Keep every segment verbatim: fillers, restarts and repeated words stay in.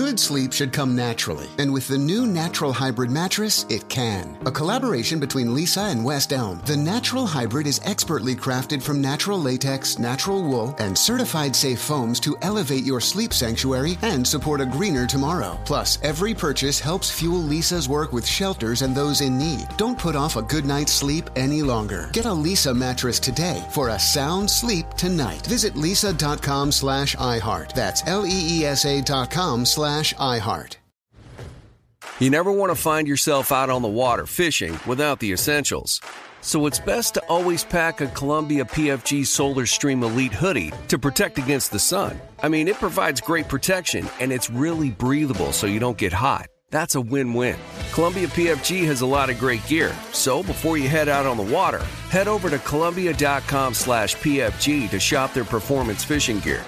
Good sleep should come naturally, and with the new Natural Hybrid mattress, it can. A collaboration between Lisa and West Elm, the Natural Hybrid is expertly crafted from natural latex, natural wool, and certified safe foams to elevate your sleep sanctuary and support a greener tomorrow. Plus, every purchase helps fuel Lisa's work with shelters and those in need. Don't put off a good night's sleep any longer. Get a Lisa mattress today for a sound sleep tonight. Visit lisa.com slash iHeart. That's L-E-E-S-A dot com slash iHeart. You never want to find yourself out on the water fishing without the essentials. So it's best to always pack a Columbia P F G Solar Stream Elite hoodie to protect against the sun. I mean, it provides great protection, and it's really breathable so you don't get hot. That's a win-win. Columbia P F G has a lot of great gear, so before you head out on the water, head over to Columbia.com slash PFG to shop their performance fishing gear.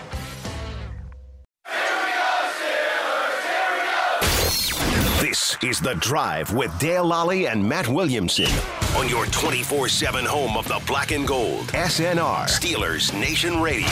This is The Drive with Dale Lally and Matt Williamson on your twenty-four seven home of the black and gold. S N R, Steelers Nation Radio.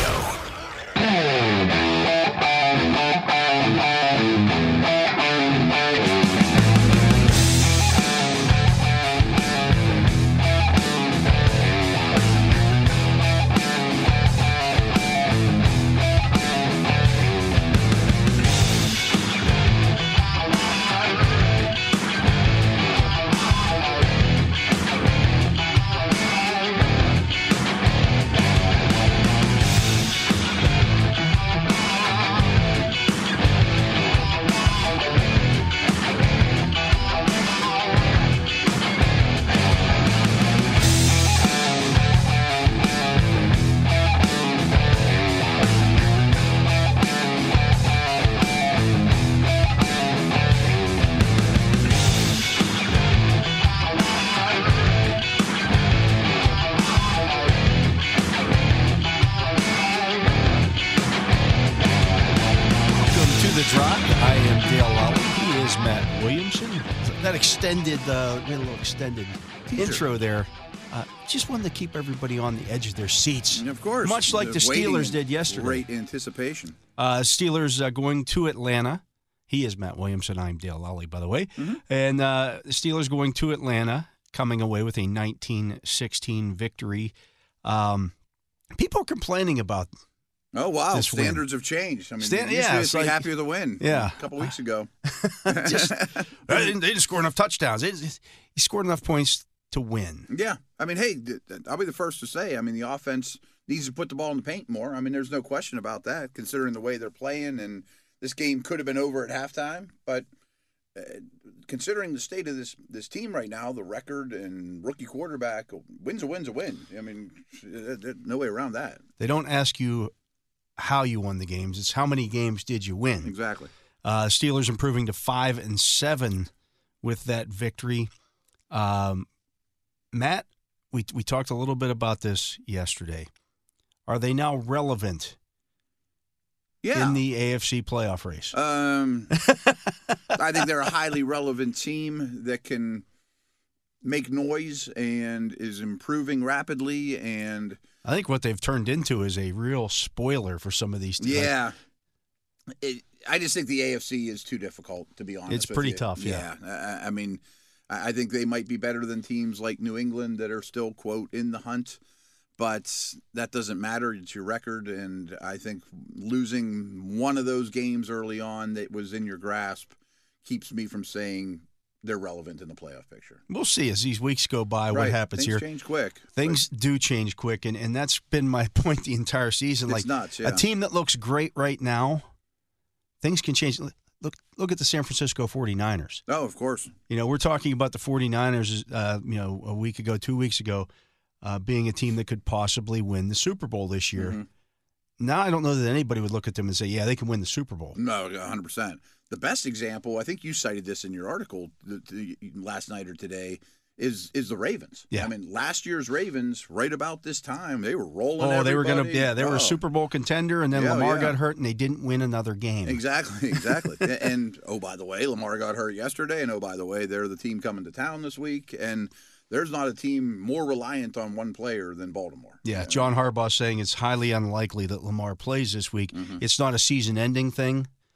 Extended, uh, we had a little extended Teaser. intro there. Uh, just wanted to keep everybody on the edge of their seats. Of course. Much like the Steelers did yesterday. Great anticipation. Uh, Steelers uh, going to Atlanta. He is Matt Williamson. I'm Dale Lally, by the way. Mm-hmm. And uh, the Steelers going to Atlanta, coming away with a nineteen sixteen victory. Um, people are complaining about Oh, wow. this Standards win. have changed. I mean, Stand- usually yeah, they'd it's be like- happy with the win Yeah. a couple weeks ago. just, they, didn't, they didn't score enough touchdowns. They, he scored enough points to win. Yeah. I mean, hey, I'll be the first to say, I mean, the offense needs to put the ball in the paint more. I mean, there's no question about that, considering the way they're playing. And this game could have been over at halftime. But uh, considering the state of this, this team right now, the record and rookie quarterback, win's a win's a win. I mean, there's no way around that. They don't ask you how you won the games. It's how many games did you win. Exactly. Uh, Steelers improving to five and seven with that victory. Um, Matt, we we talked a little bit about this yesterday. Are they now relevant Yeah. in the A F C playoff race? Um, I think they're a highly relevant team that can make noise and is improving rapidly. And I think what they've turned into is a real spoiler for some of these teams. yeah, it, I just think the A F C is too difficult, to be honest. It's with pretty you. tough, yeah. I, I mean, I I think they might be better than teams like New England that are still, quote, in the hunt. But that doesn't matter. It's your record. And I think losing one of those games early on that was in your grasp keeps me from saying they're relevant in the playoff picture. We'll see as these weeks go by Right. what happens Things here. change quick. Things do change quick, and, and that's been my point the entire season. It's like nuts, yeah. A team that looks great right now, things can change. Look look at the San Francisco forty-niners. Oh, of course. You know, we're talking about the forty-niners, uh, you know, a week ago, two weeks ago, uh, being a team that could possibly win the Super Bowl this year. Mm-hmm. Now I don't know that anybody would look at them and say, yeah, they can win the Super Bowl. No, one hundred percent. The best example, I think you cited this in your article the, the, last night or today, is is the Ravens. Yeah. I mean, last year's Ravens, right about this time, they were rolling. Oh, they were going to, everybody. yeah, they were Oh. a Super Bowl contender, and then Yeah, Lamar yeah. got hurt, and they didn't win another game. Exactly, exactly. And, oh, by the way, Lamar got hurt yesterday, and, oh, by the way, they're the team coming to town this week, and there's not a team more reliant on one player than Baltimore. Yeah, John Harbaugh saying it's highly unlikely that Lamar plays this week. Mm-hmm. It's not a season-ending thing.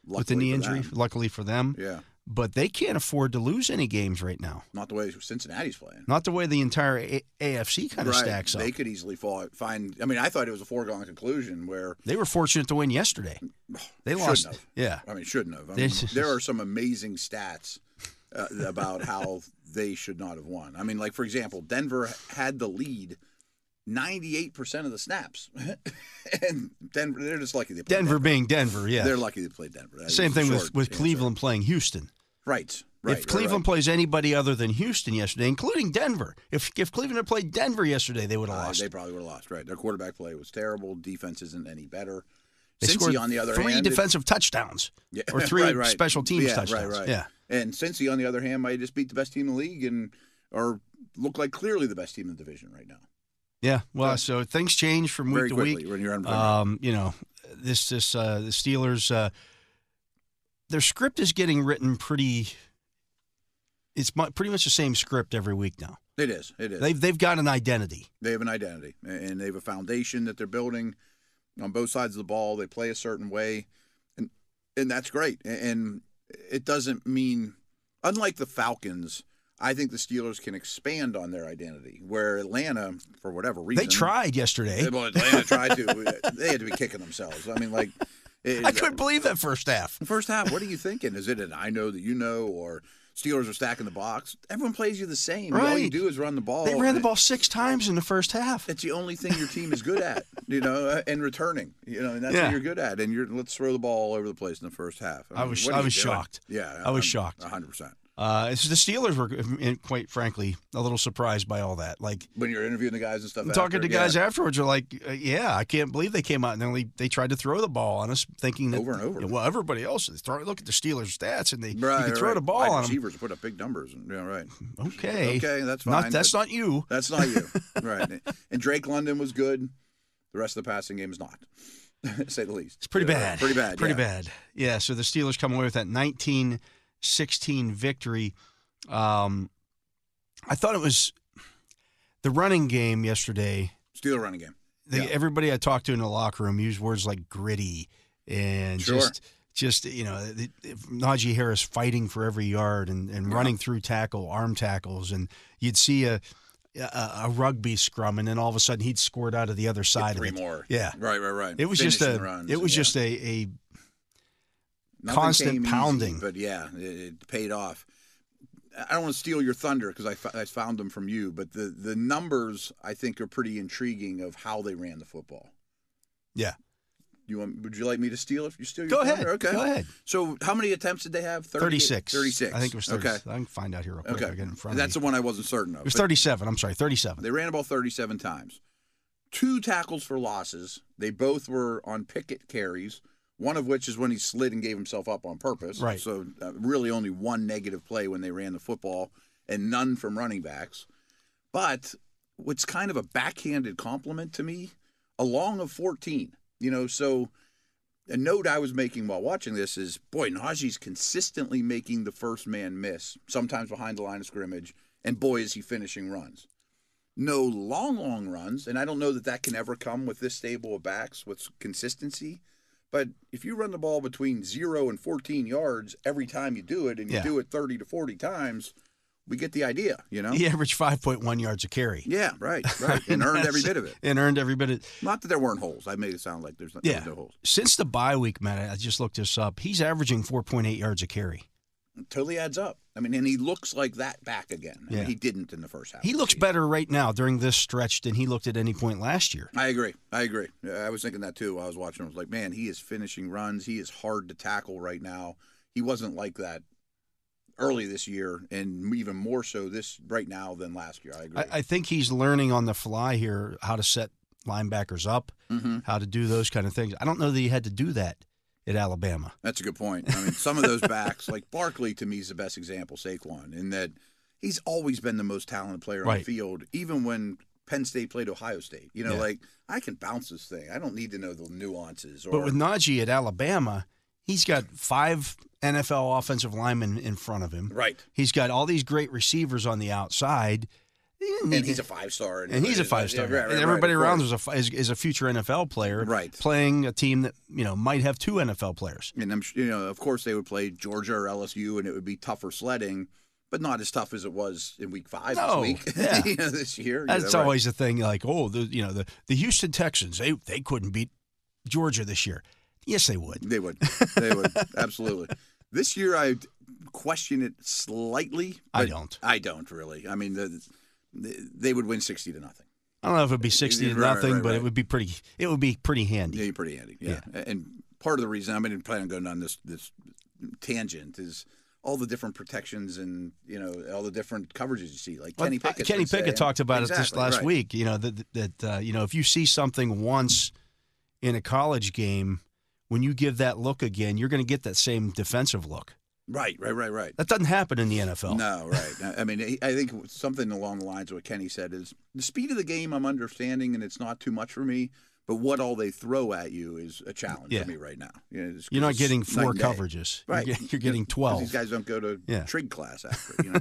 Luckily with the knee for injury. them. Luckily for them. Yeah. But they can't afford to lose any games right now. Not the way Cincinnati's playing. Not the way the entire A- AFC kind of right. stacks up. They could easily fall, find. I mean, I thought it was a foregone conclusion where they were fortunate to win yesterday. They lost. Have. Yeah. I mean, shouldn't have. I mean, there are some amazing stats uh, about how they should not have won. I mean, like, for example, Denver had the lead ninety-eight percent of the snaps. And Denver, they're just lucky they played Denver. Denver being Denver, yeah. They're lucky they played Denver. That Same thing short with, with Cleveland playing Houston. Right. Right, if Cleveland right, right. plays anybody other than Houston yesterday, including Denver, if if Cleveland had played Denver yesterday, they would have uh, lost. They probably would have lost, right. Their quarterback play was terrible. Defense isn't any better. They Cincy, scored on the other three hand, defensive it, touchdowns yeah, or three right, right. special teams yeah, touchdowns. Right, right. Yeah. And Cincy, on the other hand, might just beat the best team in the league and or look like clearly the best team in the division right now. Yeah, well, Yeah. so things change from week Very to quickly week. when you're under um, you know, this this uh, the Steelers, uh, their script is getting written pretty. It's mu- pretty much the same script every week now. It is. It is. They've they've got an identity. They have an identity, and they have a foundation that they're building on both sides of the ball. They play a certain way, and and that's great. And it doesn't mean, unlike the Falcons, I think the Steelers can expand on their identity, where Atlanta, for whatever reason, They tried yesterday. Well, Atlanta tried to. They had to be kicking themselves. I mean, like, it, I couldn't believe that first half. the first half. What are you thinking? Is it an I know that you know, or Steelers are stacking the box? Everyone plays you the same. All you Right. do is run the ball. They ran the ball six times in the first half. It's the only thing your team is good at, you know, uh, and returning, you know, and that's Yeah. what you're good at. And you're let's throw the ball all over the place in the first half. I mean, was what are I you was doing? shocked. Yeah, I was I'm shocked. one hundred percent. Uh, it's the Steelers were, uh, quite frankly, a little surprised by all that. Like When you're interviewing the guys and stuff, talking after, to guys yeah. afterwards, are like, uh, "Yeah, I can't believe they came out and only they tried to throw the ball on us, thinking that Over and over. you know, well, everybody else is throwing. Look at the Steelers' stats, and they Right, you can throw right. the ball Wide on them. receivers put up big numbers. And, yeah, right. Okay, Okay, that's Not, fine, that's but- not you. That's not you, right? And Drake London was good. The rest of the passing game is not, to say the least. It's pretty Yeah, bad. Pretty bad. Pretty yeah. bad. Yeah. So the Steelers come away with that nineteen sixteen victory. Um, I thought it was the running game yesterday. Steeler running game. They, Yeah. Everybody I talked to in the locker room used words like gritty and Sure. just, just you know, the, the, Najee Harris fighting for every yard and, and Yeah. running through tackle, arm tackles, and you'd see a, a a rugby scrum, and then all of a sudden he'd scored out of the other side Three of it. more. Yeah, Right, right, right. it was just a, Finishing runs, it was yeah. just a, a Nothing constant came easy, pounding. but yeah, it, it paid off. I don't want to steal your thunder because I, f- I found them from you, but the, the numbers I think are pretty intriguing of how they ran the football. yeah. You want? Would you like me to steal if you steal your Go thunder? ahead. Okay. Go ahead. So how many attempts did they have? thirty, thirty-six. thirty-six. I think it was thirty. Okay. I can find out here real quick. Okay. I get it in front That's of the me. one I wasn't certain of. It was But thirty-seven. I'm sorry, thirty-seven. They ran the ball thirty-seven times. Two tackles for losses. They both were on Pickett carries, one of which is when he slid and gave himself up on purpose. Right. So uh, really only one negative play when they ran the football and none from running backs. But what's kind of a backhanded compliment to me, a long of fourteen. You know, so a note I was making while watching this is, boy, Najee's consistently making the first man miss, sometimes behind the line of scrimmage, and boy, is he finishing runs. No long, long runs, and I don't know that that can ever come with this stable of backs with consistency. But if you run the ball between zero and fourteen yards every time you do it, and you Yeah. do it thirty to forty times, we get the idea, you know? He averaged five point one yards a carry. Yeah, right, right, and earned every bit of it. And earned every bit of Not that there weren't holes. I made it sound like there's, not, there Yeah. was no holes. Since the bye week, Matt, I just looked this up. He's averaging four point eight yards a carry. It totally adds up. I mean, and he looks like that back again. I Yeah. mean, he didn't in the first half. He of the looks season. better right now during this stretch than he looked at any point last year. I agree. I agree. Yeah, I was thinking that too while I was watching. I was like, man, he is finishing runs. He is hard to tackle right now. He wasn't like that early this year, and even more so this right now than last year. I agree. I, I think he's learning on the fly here how to set linebackers up, mm-hmm. how to do those kind of things. I don't know that he had to do that at Alabama. That's a good point. I mean, some of those backs, like Barkley, to me is the best example, Saquon, in that he's always been the most talented player on Right. the field, even when Penn State played Ohio State. You know, Yeah. like, I can bounce this thing. I don't need to know the nuances. Or, But with Najee at Alabama, he's got five N F L offensive linemen in front of him. right. He's got all these great receivers on the outside. And he's a five-star. And he's a five-star. Yeah, right, right, and everybody right, around is a, is, is a future N F L player right. playing a team that, you know, might have two N F L players. And, I'm, you know, of course, they would play Georgia or L S U, and it would be tougher sledding, but not as tough as it was in week five no, this week, yeah. you know, this year. That's you know, right. always a thing, like, oh, the, you know, the, the Houston Texans, they they couldn't beat Georgia this year. Yes, they would. They would. They would. Absolutely. This year, I question it slightly. I don't. I don't, really. I mean, the, they would win sixty to nothing. I don't know if it'd be sixty to right, nothing, right, right, but right. it would be pretty. It would be pretty handy. Yeah, pretty handy. Yeah. yeah, and part of the reason I'm mean, planning on going down this this tangent is all the different protections and you know all the different coverages you see. Like Kenny well, Pickett. Kenny Pickett saying, talked about exactly, it this last right. week. You know that that uh, you know if you see something once in a college game, when you give that look again, you're going to get that same defensive look. Right, right, right, right. That doesn't happen in the N F L. No, right. I mean, I think something along the lines of what Kenny said is the speed of the game I'm understanding, and it's not too much for me. But what all they throw at you is a challenge yeah. for me right now. You know, you're not getting four coverages. Right. You're, you're getting twelve. These guys don't go to yeah. trig class after it, you know?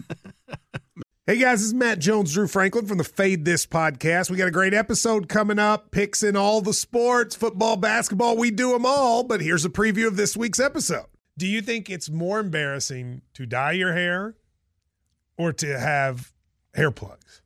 Hey guys, this is Matt Jones, Drew Franklin from the Fade This podcast. We got a great episode coming up, picks in all the sports, football, basketball, we do them all. But here's a preview of this week's episode. Do you think it's more embarrassing to dye your hair or to have hair plugs?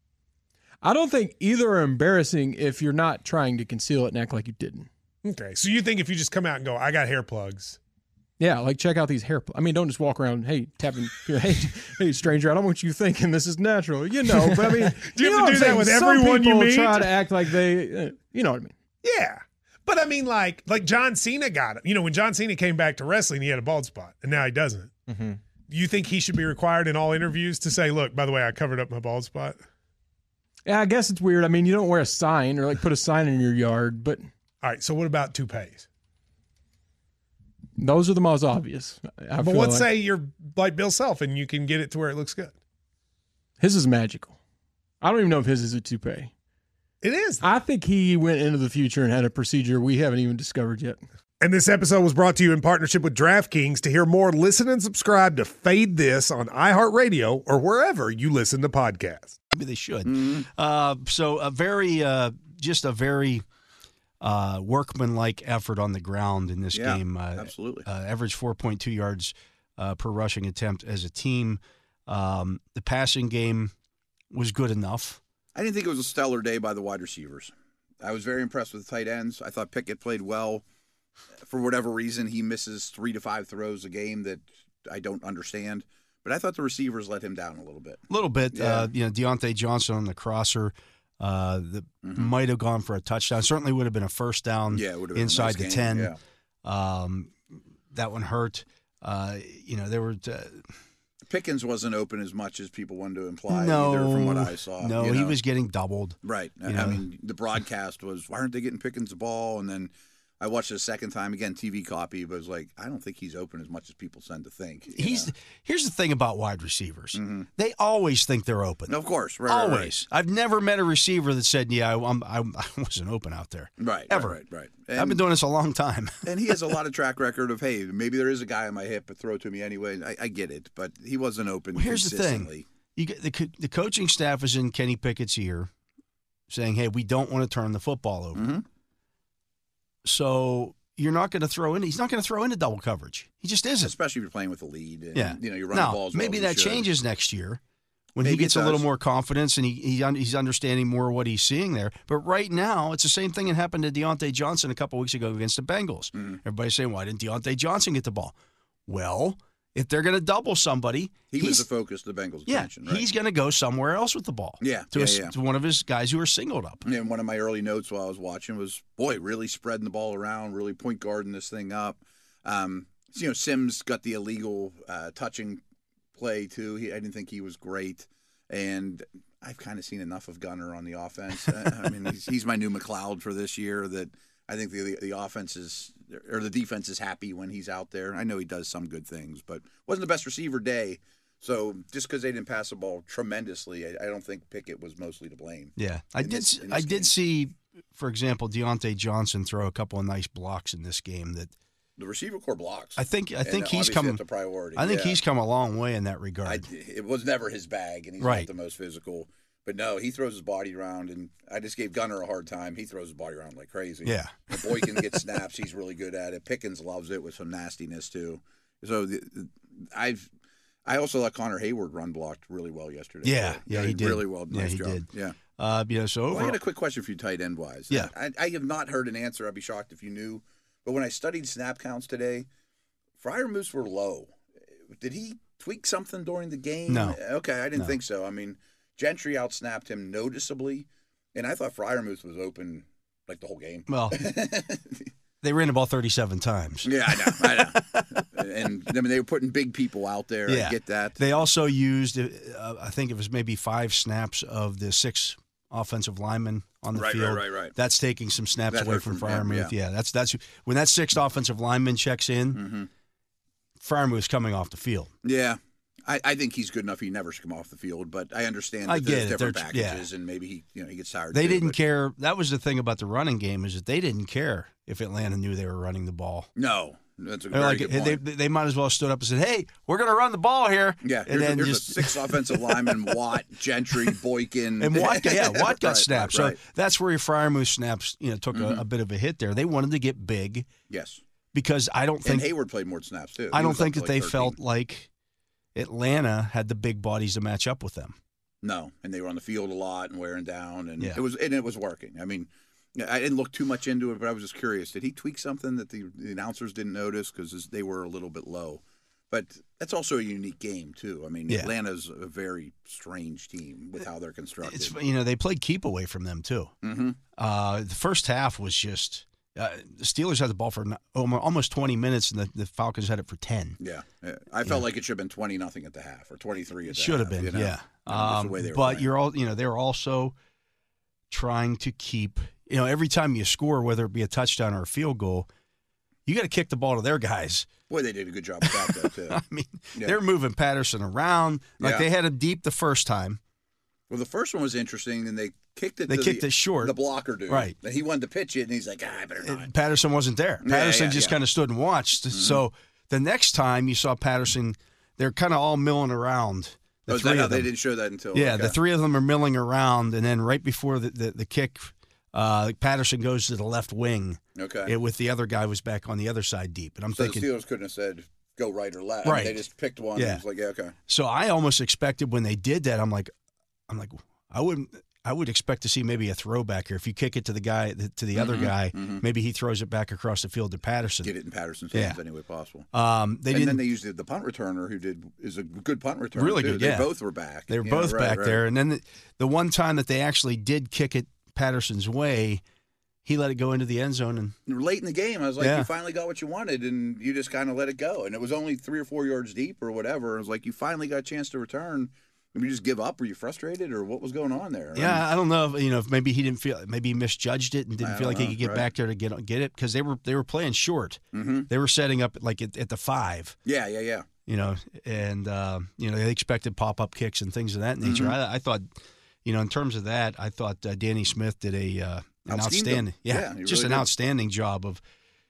I don't think either are embarrassing if you're not trying to conceal it and act like you didn't. Okay, so you think if you just come out and go, I got hair plugs. Yeah, like check out these hair plugs. I mean, don't just walk around, hey, tapping, hey, hey, stranger, I don't want you thinking this is natural. You know, but I mean, do you, you have know to do that with Some everyone you people meet? try to act like they, uh, you know what I mean? Yeah. But I mean, like, like John Cena got it. You know, when John Cena came back to wrestling, he had a bald spot, and now he doesn't. Mm-hmm. You think he should be required in all interviews to say, look, by the way, I covered up my bald spot? Yeah, I guess it's weird. I mean, you don't wear a sign or like put a sign in your yard, but. All right, so what about toupees? Those are the most obvious. I but feel let's like. say you're like Bill Self and you can get it to where it looks good. His is magical. I don't even know if his is a toupee. It is. I think he went into the future and had a procedure we haven't even discovered yet. And this episode was brought to you in partnership with DraftKings. To hear more, listen and subscribe to Fade This on iHeartRadio or wherever you listen to podcasts. Maybe they should. Mm-hmm. Uh, so a very, uh, just a very uh, workmanlike effort on the ground in this yeah, game. Uh, absolutely. Uh, average four point two yards uh, per rushing attempt as a team. Um, the passing game was good enough. I didn't think it was a stellar day by the wide receivers. I was very impressed with the tight ends. I thought Pickett played well. For whatever reason, he misses three to five throws a game that I don't understand. But I thought the receivers let him down a little bit. A little bit. Yeah. Uh, you know, Deontay Johnson on the crosser uh, that mm-hmm. might have gone for a touchdown. Certainly would have been a first down yeah, it would have been inside a nice the game. ten. Yeah. Um, that one hurt. Uh, you know, there were uh, – Pickens wasn't open as much as people wanted to imply no, either from what I saw. No, you he know? was getting doubled. Right. You I know? mean, the broadcast was, why aren't they getting Pickens the ball? And then I watched it a second time, again, T V copy, but it was like, I don't think he's open as much as people tend to think. He's know? Here's the thing about wide receivers. Mm-hmm. They always think they're open. No, of course. Right, always. Right, right. I've never met a receiver that said, yeah, I, I'm, I, I wasn't open out there. Right. Ever. Right, right, right. And, I've been doing this a long time. and he has a lot of track record of, hey, maybe there is a guy on my hip, but throw it to me anyway. I, I get it, but he wasn't open well, here's the consistently. thing. You get, the, co- the coaching staff is in Kenny Pickett's ear saying, hey, we don't want to turn the football over. Mm-hmm. So you're not going to throw in. He's not going to throw into double coverage. He just isn't. Especially if you're playing with a lead. And, yeah. You know, you're running now, balls. Maybe well that changes next year when maybe he gets it a little does. more confidence and he, he un, he's understanding more what he's seeing there. But right now, it's the same thing that happened to Deontay Johnson a couple weeks ago against the Bengals. Mm-hmm. Everybody's saying, why didn't Deontay Johnson get the ball? Well, if they're going to double somebody, He he's, was the focus of the Bengals' yeah, attention. Right? he's going to go somewhere else with the ball. Yeah, to, yeah, a, yeah. to one of his guys who are singled up. And one of my early notes while I was watching was, boy, really spreading the ball around, really point guarding this thing up. Um, so, you know, Sims got the illegal uh, touching play, too. He, I didn't think he was great. And I've kind of seen enough of Gunner on the offense. I mean, he's, he's my new McLeod for this year that I think the, the the offense is or the defense is happy when he's out there. I know he does some good things, but wasn't the best receiver day. So just because they didn't pass the ball tremendously, I, I don't think Pickett was mostly to blame. Yeah, I in did. this- in I this did game. see, for example, Deontay Johnson throw a couple of nice blocks in this game. That The receiver core blocks. I think. I And think he's obviously come. that's a priority. I think yeah. he's come a long way in that I, regard. it was never his bag, and he's Right. not the most physical. But no, he throws his body around, and I just gave Gunner a hard time. He throws his body around like crazy. Yeah. Boykin gets snaps. He's really good at it. Pickens loves it with some nastiness, too. So the, I've I also let Connor Hayward run blocked really well yesterday. Yeah, so, yeah, he did. Really well. Nice yeah, he job. did. Yeah. Uh, you know, so well, overall, I got a quick question for you, tight end wise. Yeah. I, I have not heard an answer. I'd be shocked if you knew. But when I studied snap counts today, Freiermuth were low. Did he tweak something during the game? No. Okay, I didn't No. think so. I mean, Gentry outsnapped him noticeably, and I thought Freiermuth was open like the whole game. well, they ran the ball thirty-seven times. Yeah, I know. I know. And I mean, they were putting big people out there. Yeah. I get that. They also used, uh, I think it was maybe five snaps of the six offensive linemen on the Right, right, field. right, right. That's taking some snaps That away hurt from from him, Freiermuth. yeah. Yeah. that's that's when that sixth offensive lineman checks in. Mm-hmm. Freiermuth's coming off the field. Yeah. I, I think he's good enough. He never should come off the field, but I understand that I there's get it. different They're- packages, yeah. and maybe he, you know, he gets tired. They too, didn't but- care. That was the thing about the running game, is that they didn't care if Atlanta knew they were running the ball. No, that's a They're very like, good they, point. they might as well have stood up and said, "Hey, we're going to run the ball here." Yeah, and here's, then a, here's just a six offensive lineman: Watt, Gentry, Boykin, and Watt, got- yeah, Watt got Right, snapped. right, right. So that's where your Freiermuth snaps, you know, took Mhm. a, a bit of a hit there. They wanted to get big Yes, because I don't and think Hayward played more snaps too. I He don't was up think to that like they thirteen. felt like Atlanta had the big bodies to match up with them. No, and they were on the field a lot and wearing down, and Yeah. it was and it was working. I mean, I didn't look too much into it, but I was just curious. Did he tweak something that the, the announcers didn't notice because they were a little bit low? But that's also a unique game too. I mean, Yeah. Atlanta's a very strange team with how they're constructed. It's you know they played keep away from them too. mm-hmm. Uh, the first half was just uh, the Steelers had the ball for n- almo- almost twenty minutes, and the, the Falcons had it for ten. Yeah, yeah. I felt like it should have been twenty nothing at the half or twenty three at It the should have half, been, you know? yeah. I mean, just Um, the way they were but playing. you're all you know they're also trying to keep you know every time you score, whether it be a touchdown or a field goal, you got to kick the ball to their guys. Boy, they did a good job with that though too. I mean, Yeah. they're moving Patterson around like Yeah. they had him deep the first time. Well, the first one was interesting, and they kicked it. They to kicked the, it short. The blocker dude, Right. And he wanted to pitch it, and he's like, ah, I better not. And Patterson wasn't there. Yeah, Patterson yeah, just yeah. kind of stood and watched. So the next time you saw Patterson, they're kind of all milling around. The Oh, is three that how of they them. didn't show that until? Yeah, okay. the three of them are milling around, and then right before the, the, the kick, uh, Patterson goes to the left wing. Okay. It, with the other guy was back on the other side deep. And I'm so thinking, the Steelers couldn't have said go right or left. Right. They just picked one. Yeah. Yeah. It was like, yeah, okay. so I almost expected when they did that, I'm like, I'm like, I wouldn't. I would expect to see maybe a throwback here. If you kick it to the guy, to the other Mhm, guy, mhm. maybe he throws it back across the field to Patterson. Get it in Patterson's Yeah. hands any way possible. Um, they and didn't. then they used the, the punt returner who did is a good punt returner. Really too. good, They yeah. both were back. They were Yeah, both right, back right. there, and then the, the one time that they actually did kick it Patterson's way, he let it go into the end zone, and Late in the game, I was like, Yeah. you finally got what you wanted, and you just kind of let it go. And it was only three or four yards deep or whatever. It was like, you finally got a chance to return. Did you just give up? Were you frustrated, or what was going on there? I yeah, I don't know. If, you know, if maybe he didn't feel, maybe he misjudged it and didn't I feel like don't he know, could get right. back there to get get it because they were they were playing short. Mm-hmm. They were setting up like at, at the five, Yeah, yeah, yeah. you know, and uh, you know they expected pop up kicks and things of that nature. Mhm. I, I thought, you know, in terms of that, I thought uh, Danny Smith did a uh, an Outschemed them. outstanding, yeah, Yeah, he just really an did. outstanding job of.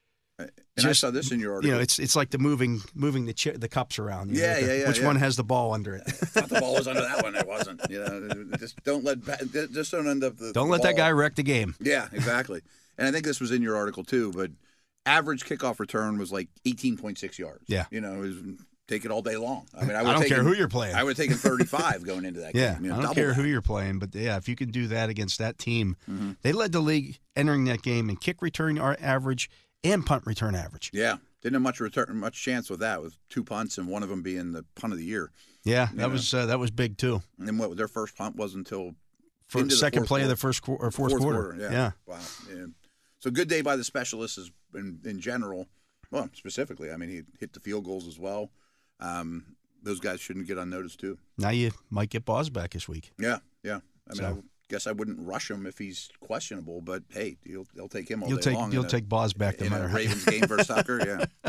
And I Just, saw this in your article. You know, it's it's like the moving moving the cha- the cups around. you know, Yeah, like the- yeah, yeah, Which yeah. one has the ball under it? I thought the ball was under that one. It wasn't. You know, just don't let just don't end up the. Don't the let that ball- guy wreck the game. Yeah, exactly. And I think this was in your article too. But average kickoff return was like eighteen point six yards. Yeah. you know, it was, take it all day long. I mean, I, I would don't taken, care who you're playing. I would have taken thirty-five going into that Yeah, game. You know, I don't double care that. who you're playing, but yeah, if you can do that against that team, Mm-hmm. they led the league entering that game in kick return ar- average and punt return average. Yeah, didn't have much return, much chance with that. With two punts and one of them being the punt of the year. Yeah, that Yeah. was uh, that was big too. And then what? Their first punt was until For into the second fourth play of the quarter. first qu- or fourth, quarter. yeah. yeah. Wow. Yeah. So good day by the specialists is- in, in general. Well, specifically, I mean, he hit the field goals as well. Um, those guys shouldn't get unnoticed too. Now you might get Boz back this week. Yeah, yeah. I mean, So- I guess I wouldn't rush him if he's questionable, but hey, you'll they'll take him all You'll day take long. you'll in a- take Boz back no in matter a how. Ravens game versus Tucker. Yeah.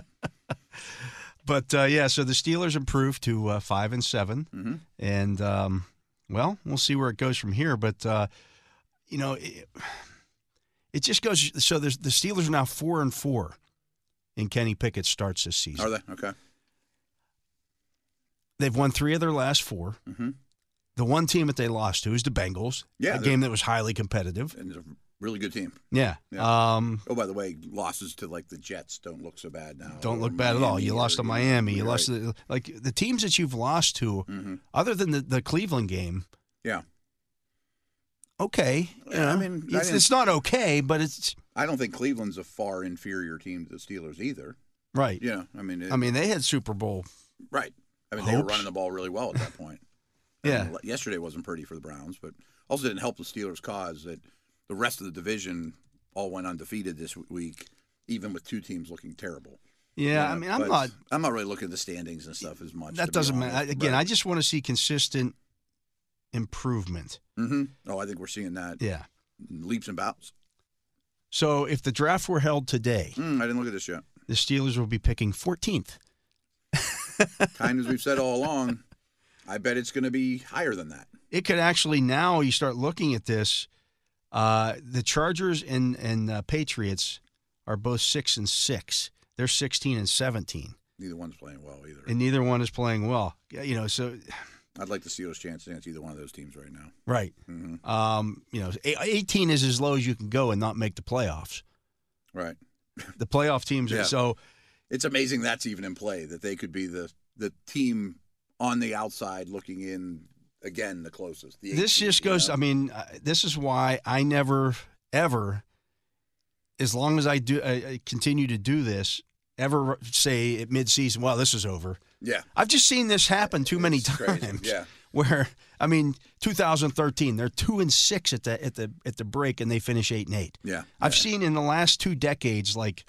But uh, yeah, so the Steelers improved to uh, five and seven, Mm-hmm. and um, well, we'll see where it goes from here. But uh, you know, it, it just goes. So there's, the Steelers are now four and four in Kenny Pickett's starts this season. Are they okay? They've won three of their last four. Mm-hmm. the one team that they lost to is the Bengals. Yeah, a game that was highly competitive. And it's a really good team. Yeah. Yeah. Um, oh, by the way, losses to like the Jets don't look so bad now. don't Or look bad at all. You Miami lost to or- Miami. You You're lost right. to, like the teams that you've lost to, Mm-hmm. other than the, the Cleveland game. Yeah. Okay. You Yeah, I know, mean, I it's, didn't- it's not okay, but it's I don't think Cleveland's a far inferior team to the Steelers either. right. Yeah, I mean, it, I mean, they had Super Bowl. right. I mean, they were Hopes. running the ball really well at that point. I Yeah. mean, yesterday wasn't pretty for the Browns, but also didn't help the Steelers' cause that the rest of the division all went undefeated this week, even with two teams looking terrible. Yeah, I mean, I'm but not. I'm not really looking at the standings and stuff as much. That doesn't matter. Again, I just want to see consistent improvement. Mm-hmm. Oh, I think we're seeing that. Yeah. Leaps and bounds. So if the draft were held today, Mm, I didn't look at this yet. the Steelers will be picking fourteenth. Kind as we've said all along, I bet it's going to be higher than that. It could actually, now you start looking at this, uh, the Chargers and, and uh, Patriots are both six and six. They're sixteen and seventeen. Neither one's playing well either. And neither one is playing well. You know, so I'd like the Steelers' chance against either one of those teams right now. right. Mm-hmm. Um, you know, eighteen is as low as you can go and not make the playoffs. Right. The playoff teams Yeah. are so It's amazing that's even in play, that they could be the, the team on the outside looking in, again, the closest. The this eighteen, just you goes. know? I mean, uh, this is why I never, ever, as long as I do, I, I continue to do this, ever say at midseason, "Well, this is over." Yeah. I've just seen this happen too many It's crazy, times. yeah. Where I mean, two thousand thirteen, they're two and six at the at the at the break, and they finish eight and eight. Yeah. I've yeah. seen in the last two decades, like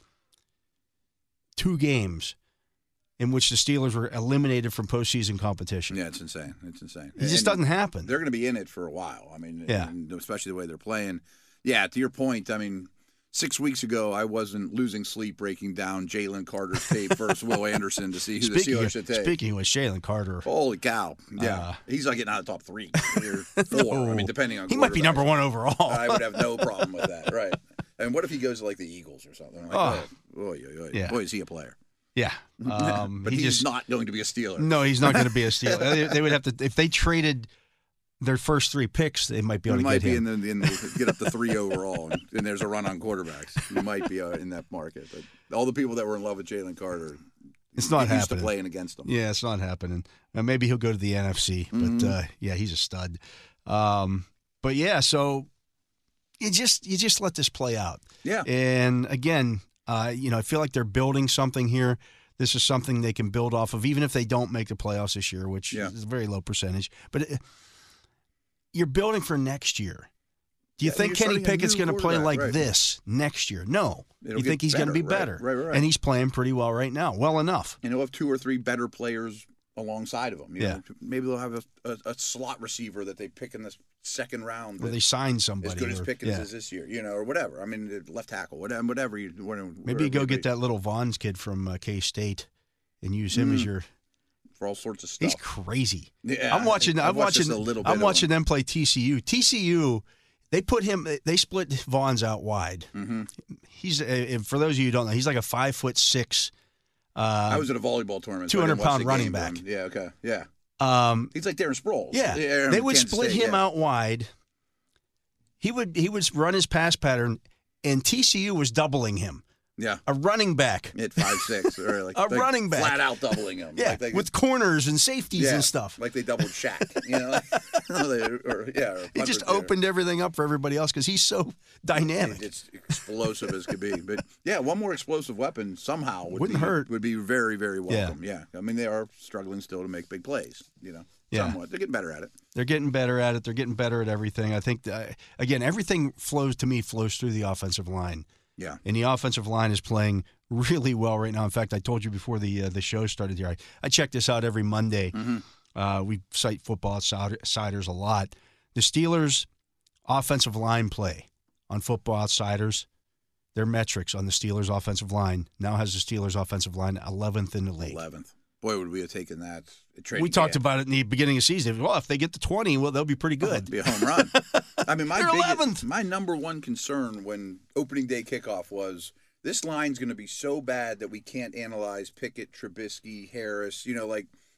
two games in which the Steelers were eliminated from postseason competition. Yeah, it's insane. It's insane. It just And doesn't happen. They're going to be in it for a while. I mean, Yeah. and especially the way they're playing. Yeah, to your point, I mean, six weeks ago, I wasn't losing sleep breaking down Jalen Carter's tape versus Will Anderson to see who Speaking the Steelers of, should take. speaking with Jalen Carter, Holy cow. Yeah. Uh, He's like getting out of the top three or four. I mean, depending on he might be quarterbacks. number one overall. I would have no problem with that. Right. And what if he goes to like the Eagles or something? Like, Oh. oh, oy, oy, oy. Yeah. Boy, is he a player. Yeah, um, but he he's just not going to be a Steeler. no, he's not going to be a Steeler. they, they would have to if they traded their first three picks, they might be You able to might get be him. in the, in the get up to three overall, and, and there's a run on quarterbacks. You might be uh, in that market, but all the people that were in love with Jalen Carter, It's not get used happening. to playing against them. Yeah, it's not happening. Uh, maybe he'll go to the N F C, but Mhm. uh, yeah, he's a stud. Um, but yeah, so you just you just let this play out. Yeah. And again, uh, you know, I feel like they're building something here. This is something they can build off of, even if they don't make the playoffs this year, which Yeah. is a very low percentage. But it, you're building for next year. Do you Yeah, think you're Kenny starting a Pickett's new going to play quarterback, like right. this next year? No. It'll you get think he's going to be better, right, better? right, right. And he's playing pretty well right now, well enough. And he'll have two or three better players alongside of him. You Yeah. know? Maybe they'll have a, a, a slot receiver that they pick in the second round. Or that- they sign somebody. as good as or- Pickens yeah. is this year, you know, or whatever. I mean, left tackle, whatever, whatever you. Whatever, Maybe you go get that little Vaughns kid from uh, K-State and use him as Mm. your. for all sorts of stuff. He's crazy. Yeah, I'm watching. I've I'm watched just watching. a little bit I'm of watching him. them play T C U. T C U, they put him. They split Vaughns out wide. Mm-hmm. He's uh, for those of you who don't know, he's like a five foot six. Uh, I was at a volleyball tournament. two so I hundred didn't watch pound the running game, back. but, Yeah. Okay. Yeah. um, He's like Darren Sproles. yeah, Aaron they would Kansas split State, him yeah. out wide. He would he would run his pass pattern, and T C U was doubling him. Yeah. A running back. At five six or like A like running back. flat out doubling him. Yeah, like they, with corners and safeties yeah, and stuff. Like they doubled Shaq. You know, They- or, yeah. Or He just punter there. opened everything up for everybody else because he's so dynamic. It's explosive as could be, but yeah, one more explosive weapon somehow would Wouldn't be, hurt. Would be very, very welcome. Yeah. I mean they are struggling still to make big plays. You know, Yeah. somewhat. They're getting better at it. They're getting better at it. They're getting better at everything. I think, uh, again, everything flows to me flows through the offensive line. Yeah. And the offensive line is playing really well right now. In fact, I told you before the uh, the show started here, I, I check this out every Monday. Mm-hmm. Uh, we cite Football Outsiders a lot. The Steelers' offensive line play on Football Outsiders, their metrics on the Steelers' offensive line now has the Steelers' offensive line eleventh in the league. eleventh. Boy, would we have taken that. at training We talked camp. about it in the beginning of the season. Well, if they get to twenty, well, they'll be pretty good. It'd be a home run. I mean, my They're biggest, eleventh. my number one concern when opening day kickoff was this line's going to be so bad that we can't analyze Pickett, Trubisky, Harris. You know, like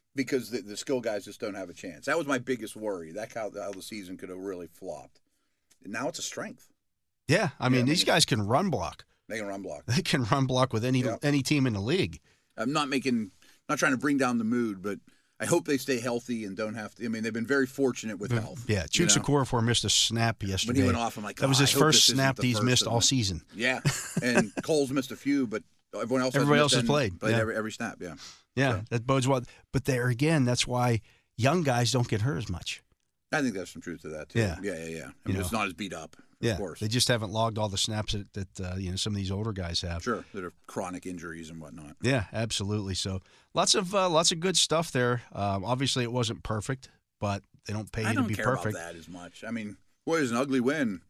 because the, the skill guys just don't have a chance. That was my biggest worry. That's how, how the season could have really flopped. And now it's a strength. Yeah, I mean, yeah, I mean these guys can run block. They can run block. They can run block with any yeah. any team in the league. I'm not making, not trying to bring down the mood, but I hope they stay healthy and don't have to. I mean, they've been very fortunate with health. Yeah, Chuks Okorafor missed a snap yesterday. When he went off, I'm like, oh, that was his I hope first this snap the that he's first missed all it. season. Yeah, and Cole's missed a few, but everyone else. Everybody has else has played. Played yeah. every every snap. Yeah. Yeah, so. that bodes well. But there again, that's why young guys don't get hurt as much. I think there's some truth to that too. Yeah, yeah, yeah. yeah. I mean, know. it's not as beat up. Of yeah, course. They just haven't logged all the snaps that, that uh, you know some of these older guys have. Sure, that are chronic injuries and whatnot. Yeah, absolutely. So lots of uh, lots of good stuff there. Um, obviously, it wasn't perfect, but they don't pay you I don't to be care perfect. about that as much. I mean, boy, it was an ugly win.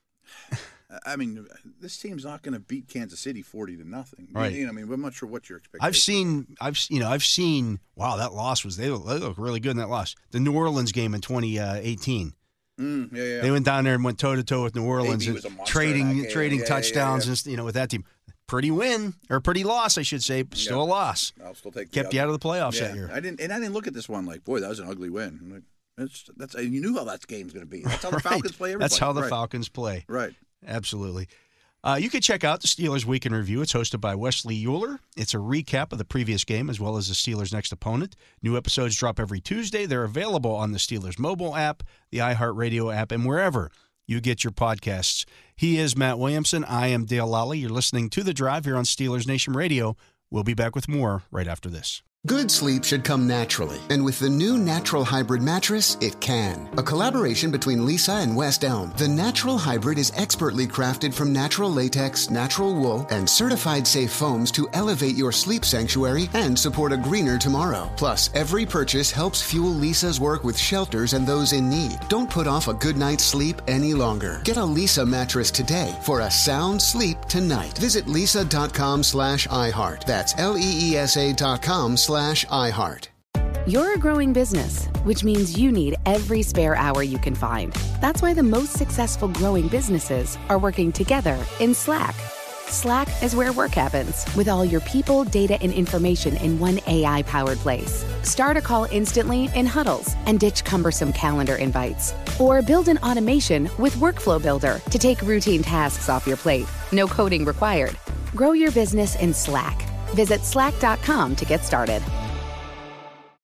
I mean, this team's not going to beat Kansas City forty to nothing. Right. You know, I mean, I'm not sure what your expectations. I've seen, I've you know, I've seen. Wow, that loss was they look, they look really good in that loss. The New Orleans game in twenty eighteen. Mm, yeah, yeah. They went down there and went toe to toe with New Orleans A B and was a monster trading in that game. trading Yeah, yeah, touchdowns yeah, yeah. and you know with that team. Pretty win or pretty loss, I should say. But still Yeah. a loss. I'll still take the Kept you out of the playoffs yeah. that year. I didn't, and I didn't look at this one like, boy, that was an ugly win. I'm like, that's that's you knew how that game's going to be. That's how the Right. Falcons play. Every That's play. how the right. Falcons play. Right. Absolutely. Uh, you can check out the Steelers Week in Review. It's hosted by Wesley Euler. It's a recap of the previous game as well as the Steelers' next opponent. New episodes drop every Tuesday. They're available on the Steelers mobile app, the iHeartRadio app, and wherever you get your podcasts. He is Matt Williamson. I am Dale Lally. You're listening to The Drive here on Steelers Nation Radio. We'll be back with more right after this. Good sleep should come naturally, and with the new Natural Hybrid mattress, it can. A collaboration between Lisa and West Elm, the Natural Hybrid is expertly crafted from natural latex, natural wool, and certified safe foams to elevate your sleep sanctuary and support a greener tomorrow. Plus, every purchase helps fuel Lisa's work with shelters and those in need. Don't put off a good night's sleep any longer. Get a Lisa mattress today for a sound sleep tonight. Visit lisa.com slash iHeart. That's L-E-E-S-A dot com slash iHeart. You're a growing business, which means you need every spare hour you can find. That's why the most successful growing businesses are working together in Slack. Slack is where work happens, with all your people, data, and information in one A I-powered place. Start a call instantly in huddles and ditch cumbersome calendar invites. Or build an automation with Workflow Builder to take routine tasks off your plate. No coding required. Grow your business in Slack. Visit slack dot com to get started.